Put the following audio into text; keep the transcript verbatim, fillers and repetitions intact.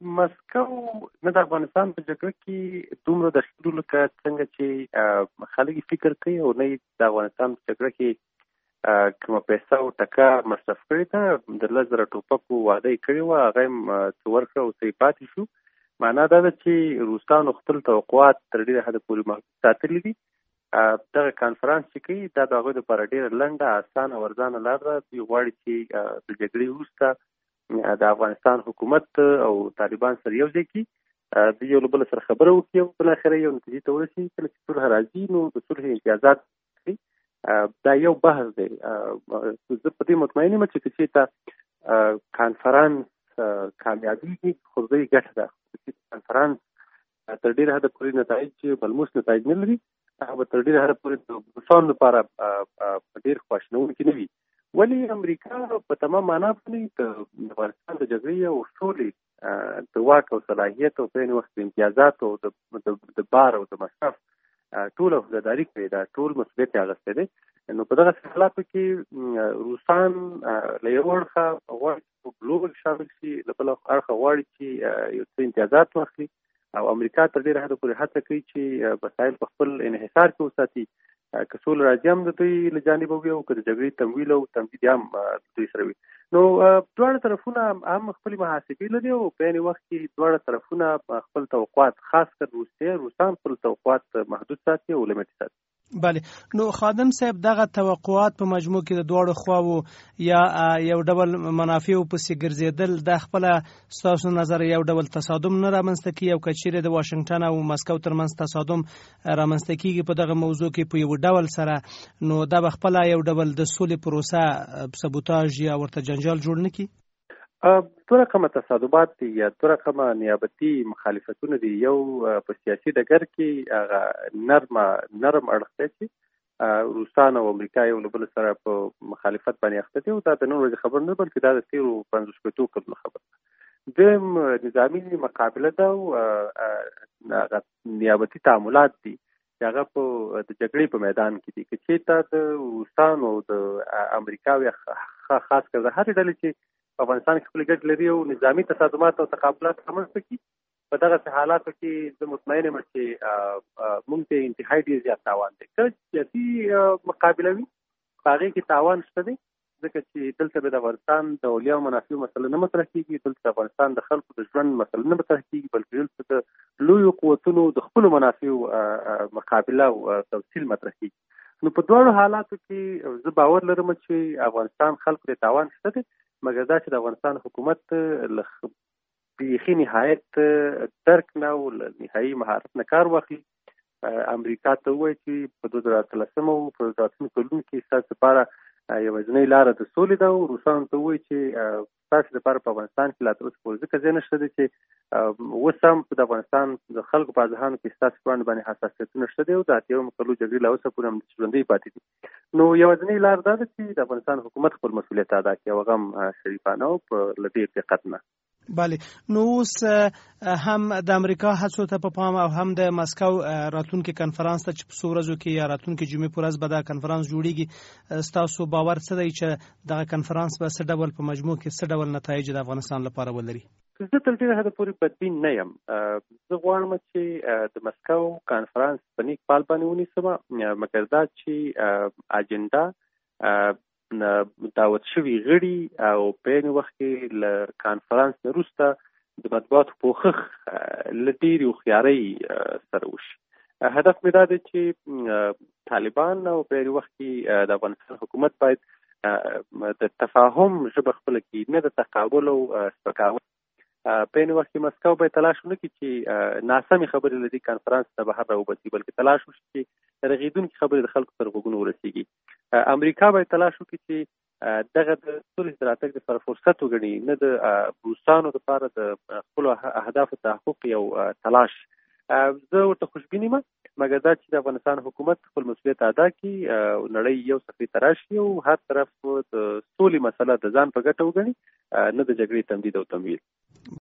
مسکو نه د افغانستان په جګړه کې دومره دخیل لکه څنګه چې خلک فکر کوي او نه د افغانستان په جګړه کې کومه پیسه او ټکه مصرف کړې ده. د لس زره ټوپکو وعده یې کړې وه، هغه یې څه ورکړه او څه یې پاتې شو. معنا دا ده چې روسانو خپل توقعات تر ډېره حده پورې محدود ساتلي دي. دغه کانفرانس چې کوي دا د هغوی دپاره ډېره لنډه اسانه او ارزانه لار ده. دوی غواړي چې د جګړې وروسته د افغانستان حکومت او طالبان سره یو ځای کړي، د یو له بل سره خبره وکړي او بالاخره یو نتیجې ته ورسېږي. کله چې صلح راځي نو د صلح امتیازات کوي. دا یو بحث دی. زه په دې مطمئن یم چې که چېرته کانفرانس کامیابېږي خو زه یې ګټه ده. کانفرانس تر ډېره حده پورې نتایج ملموس نتایج نه لري، هغه به تر ډېره حده پورې د روسانو لپاره ډېر خواشینونکي نه وي. ولې امریکا په تمام معنا باندې د افغانستان د جګړې او سولې د واک او صلاحیت او په عین وخت د امتیازات او د بار او د مصرف ټوله حقداري کړې ده، ټول مسؤلیت یې اخیستی دی. نو په دغه حالاتو کې روسان له یو اړخه غواړي چې په ګلوبل شامل شي، له بل اړخه غواړي چې یو څه امتیازات واخلي، او امریکا تر ډېره حده پورې هڅه کوي چې وسایل په خپل انحصار کې وساتي. که سوله راځي هم د دوی له جانبه وي او که د جګړې تمویل او تمدید هم دوی سره وي. نو دواړه طرفونه هم خپلې محاسبې لري او په عین وخت کې دواړه طرفونه خپل توقعات، خاص کر روسیه روسان خپل توقعات محدود ساتي او لیمټ ساتي. بله، نو خادم صاحب دغه توقعات په مجموع کې د دواړو خواو یا یو ډول منافعو پسې ګرځېدل د خپله ستاسو نظر یو ډول تصادم نه رامنځته کیږي، او که چیرې د واشنګټن او مسکو ترمنځ تصادم رامنځته کیږي په دغه موضوع کې په یو ډول سره، نو دا به خپله یو ډول د سولې پروسه سبوتاژ یا ورته جنجال جوړ نه کړي؟ دوه رقمه تصادمات دي یا دوه رقمه نیابتي مخالفتونه دي. یو په سیاسي ډګر کې هغه نرمه نرم اړخ دی چې روسان او امریکا یو له بل سره په مخالفت باندې اخته دي، او دا د نن ورځې خبر نه بلکې دا د تېرو پنځوس شپېتو کلونو خبر ده. دویم نظامي مقابله ده او هغه نیابتي تعاملات دي چې هغه په د جګړې په میدان کې دي. که چېرته د روسانو او د امریکا خاص کر د هرې ډلې چې په افغانستان کې خپل ګټې لري او نظامي تصادمات او تقابلات رامنځته کړي، په دغه حالاتو کې زه مطمئن یم چې موږ ته انتهایی ډېر زیات تاوان دی. کله چې سیاسي مقابله وي په هغې کې تاوان شته دی، ځکه چې دلته به د افغانستان د اولیاء او منافعو مسله نه مطرح کېږي، دلته د افغانستان د خلکو د ژوند مسله نه مطرح کېږي، بلکې دلته د لویو قوتونو د خپلو منافعو مقابله او توصیل مطرح کېږي. نو په دواړو حالاتو کې زه باور لرم چې افغانستان خلکو ته تاوان شته دی، مګر دا چې د افغانستان حکومت له بیخي نهایت درک نه او له نهایي مهارت نه کار واخلي. امریکا ته ووایي چې په دوه زره اتلسم او په دوه زره اتم کلونو کې ستاسو لپاره یوازینۍ لاره د سولې ده، او روسانو ته ووایي چې ستاسو لپاره په افغانستان کې لا تر اوسه پورې ځکه ځای نشته دی چې اوس هم د افغانستان د خلکو په اذهانو کې ستاسو په اړه باندې حساسیتونه شته دی او د اتیاومو کلو جګړې لا اوسه پورې هم ژوندۍ پاتې دي. نو یوازینۍ لار دا ده چې د افغانستان حکومت خپل مسؤلیت ادا کړي او هغه هم شریفانه او په له دې دقت نه. بله، نو اوس هم د امریکا هڅو ته په پام او هم د مسکو راتلونکي کنفرانس ته چې په څو ورځو کې یا راتلونکي جمعې په ورځ به دا کنفرانس جوړیږي، ستاسو باور څه دی چې دغه کنفرانس به څه ډول په مجموع کې څه ډول نتایج د افغانستان لپاره ولري؟ زه تر ډېره حده پورې بدبین نه یم. زه غواړم چې د مسکو کنفرانس په نیک پال باندې ونیسم، مګر دا چې اجنډا دعوت شوي غړي او په عین وخت کې له کانفرانس نه وروسته د مطبوعاتو پوښښ له ډېرې هوښیارۍ سره وشي. هدف مې دا دی چې طالبان او په عین وخت کې د افغانستان حکومت باید د تفاهم ژبه خپله کړي، نه د تقابل او سپکاوي. په عین وخت کې مسکو باید تلاش ونه کړي چې ناسمې خبرې له دې کانفرانس نه بهر راوباسي، بلکې تلاش وشي چې رغېدونکې خبرې د خلکو تر غوږونو ورسېږي. امریکا باید تلاش وکړي چې دغه د صلح د راتګ لپاره فرصت وګڼي، نه د روسانو لپاره د خپلو اهدافو تحقق یو تلاش. زه ورته خوشبین یم، مګر دا چې د افغانستان حکومت خپل مسؤلیت ادا کړي او نړۍ یو صفحې ته راشي او هر طرف د سولې مسله د ځان په ګټه وګڼي، نه د جګړې تمدید او تمویل.